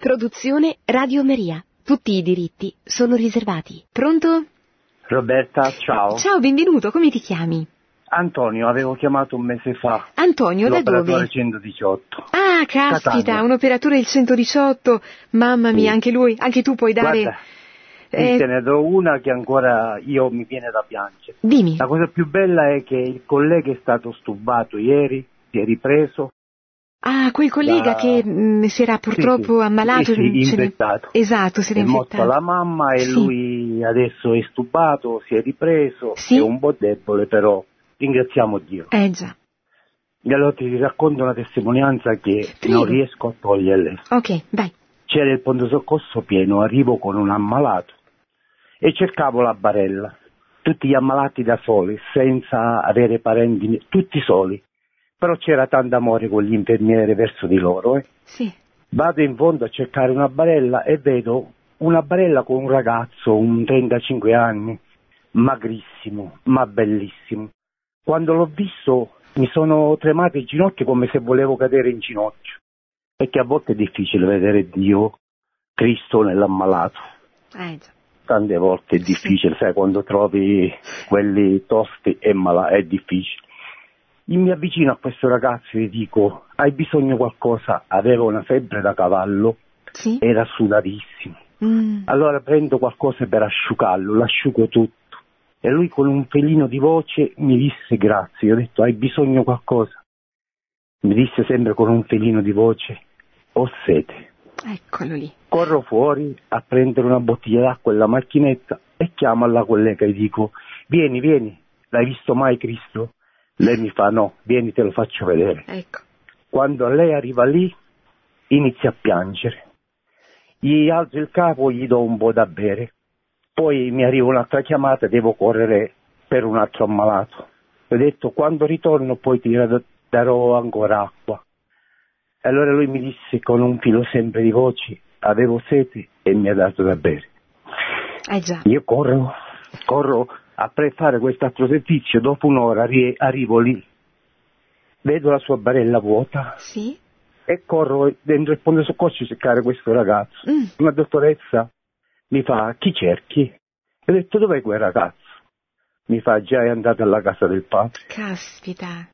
Produzione Radio Maria. Tutti i diritti sono riservati. Pronto? Roberta, ciao. Ciao, benvenuto. Come ti chiami? Antonio, avevo chiamato un mese fa. Antonio, da dove? L'operatore 118. Ah, caspita, Catania. un operatore del 118. Mamma mia, Sì. anche lui, anche tu puoi dare... Guarda, te ne do una che ancora mi viene da piangere. Dimmi. La cosa più bella è che il collega è stato stubato ieri, si è ripreso. Ah, quel collega che si era purtroppo ammalato. Infettato. Esatto, si era È infettato. morta la mamma e Sì. lui adesso è stubato, si è ripreso, Sì. è un po' debole, però ringraziamo Dio. Già. E allora ti racconto una testimonianza che Prego. non riesco a toglierle. Ok, vai. C'era il pronto soccorso pieno, arrivo con un ammalato e cercavo la barella. Tutti gli ammalati da soli, senza avere parenti, tutti soli. Però c'era tanto amore con gli infermieri verso di loro. Sì. Vado in fondo a cercare una barella e vedo una barella con un ragazzo, un 35 anni, magrissimo, ma bellissimo. Quando l'ho visto mi sono tremate i ginocchi come se volevo cadere in ginocchio. Perché a volte è difficile vedere Dio, Cristo nell'ammalato. Già. Tante volte è difficile, sai, quando trovi quelli tosti e malati, è difficile. Io mi avvicino a questo ragazzo e gli dico, hai bisogno di qualcosa? Aveva una febbre da cavallo, Sì. era sudatissimo. Allora prendo qualcosa per asciugarlo, l'asciugo tutto. E lui con un pelino di voce mi disse grazie. Io ho detto, hai bisogno di qualcosa? Mi disse sempre con un pelino di voce, ho sete. Eccolo lì. Corro fuori a prendere una bottiglia d'acqua e la macchinetta e chiamo alla collega e dico, vieni, l'hai visto mai Cristo? Lei mi fa, no, vieni, te lo faccio vedere. Ecco. Quando lei arriva lì, inizia a piangere. Gli alzo il capo, gli do un po' da bere. Poi mi arriva un'altra chiamata, devo correre per un altro ammalato. Ho detto, quando ritorno poi ti darò ancora acqua. E allora lui mi disse con un filo sempre di voci, avevo sete e mi ha dato da bere. Già. Io corro a fare quest'altro servizio, dopo un'ora arrivo lì, vedo la sua barella vuota Sì. e corro dentro il pronto soccorso a cercare questo ragazzo. Una dottoressa mi fa, chi cerchi? Ho detto, dov'è quel ragazzo? Mi fa, già è andato alla casa del padre. Caspita.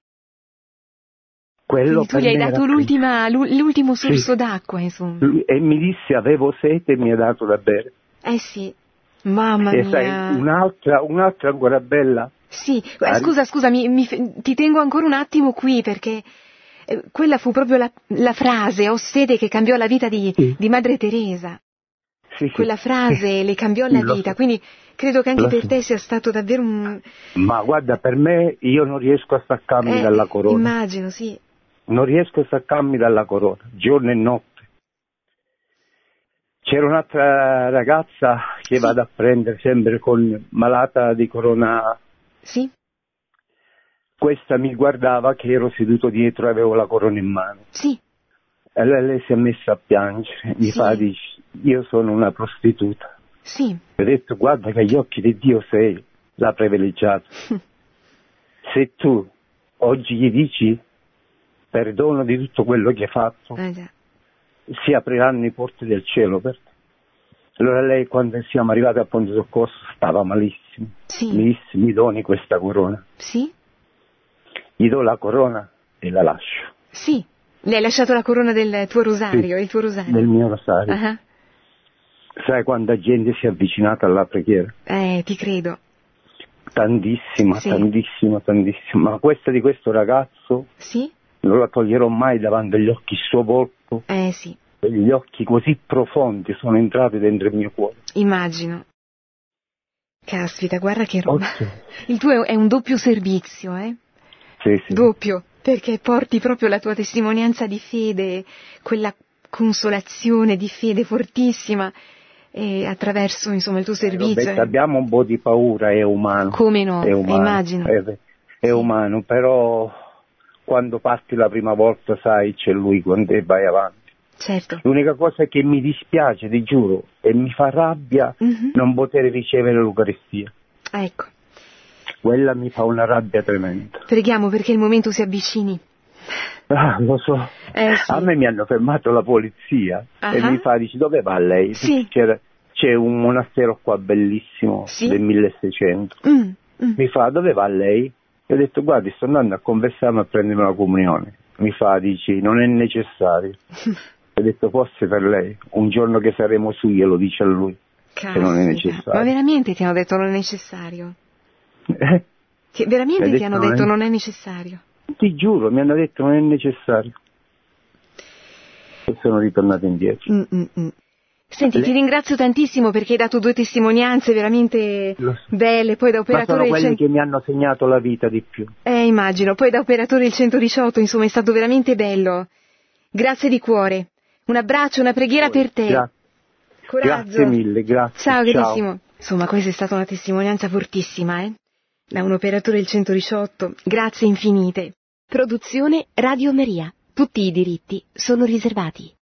Quello Quindi tu gli hai per me dato era l'ultimo sorso Sì. d'acqua, insomma. E mi disse, avevo sete e mi ha dato da bere. Sì. Mamma E mia. sai, un'altra ancora bella. Sì, scusa, ti tengo ancora un attimo qui perché quella fu proprio la frase, ho sete, che cambiò la vita di Madre Teresa. Sì. Quella frase le cambiò Sì, la lo vita, so. quindi credo che anche Lo per so. te sia stato davvero un... Ma guarda, per me, io non riesco a staccarmi dalla corona. Immagino, sì. Non riesco a staccarmi dalla corona, giorno e notte. C'era un'altra ragazza che vado a prendere sempre malata di corona. Sì? Questa mi guardava che ero seduto dietro e avevo la corona in mano. Sì. E allora lei si è messa a piangere. Mi fa, dice, io sono una prostituta. Sì. Ho detto, guarda che agli occhi di Dio sei la privilegiata. Se tu oggi gli dici perdono di tutto quello che hai fatto, Già. si apriranno i porti del cielo per te. Allora lei, quando siamo arrivati al pronto soccorso, stava malissimo. Sì. Mi disse, mi doni questa corona? Sì? Gli do la corona e la lascio. Sì. Le hai lasciato la corona del tuo rosario, il tuo rosario. Del mio rosario. Uh-huh. Sai quanta gente si è avvicinata alla preghiera? Ti credo. Tantissima, Sì. tantissima. Ma questa di questo ragazzo Sì? non la toglierò mai davanti agli occhi, il suo volto. Sì. Gli occhi così profondi sono entrati dentro il mio cuore. Immagino. Caspita, guarda che roba. Okay. Il tuo è un doppio servizio, Sì. Doppio, perché porti proprio la tua testimonianza di fede, quella consolazione di fede fortissima, e attraverso, insomma, il tuo servizio. Roberta, abbiamo un po' di paura, è umano. Come no? È umano, immagino. È umano, però quando parti la prima volta, sai, c'è lui con te, vai avanti. Certo. L'unica cosa che mi dispiace, ti giuro, e mi fa rabbia non poter ricevere l'Eucaristia. Ecco. Quella mi fa una rabbia tremenda. Preghiamo perché il momento si avvicini. Ah, lo so. Sì. A me mi hanno fermato la polizia e mi fa, dici, dove va lei? Sì. C'è un monastero qua bellissimo, sì? del 1600. Mi fa, dove va lei? E ho detto, guardi, sto andando a conversare a prendermi la comunione. Mi fa, dici, non è necessario. Ho detto, forse per lei, un giorno che saremo su, glielo dice a lui, che non è necessario. Ma veramente ti hanno detto non è necessario? Veramente ti hanno detto non è necessario? Ti giuro, mi hanno detto non è necessario. E sono ritornato indietro. Senti, ti ringrazio tantissimo perché hai dato 2 testimonianze veramente belle, poi da operatore... Ma sono quelle che mi hanno segnato la vita di più. Immagino, poi da operatore del 118, insomma, è stato veramente bello. Grazie di cuore. Un abbraccio, una preghiera per te. Coraggio. Grazie mille, grazie. Ciao, carissimo. Insomma, questa è stata una testimonianza fortissima, da un operatore del 118. Grazie infinite. Produzione Radio Maria. Tutti i diritti sono riservati.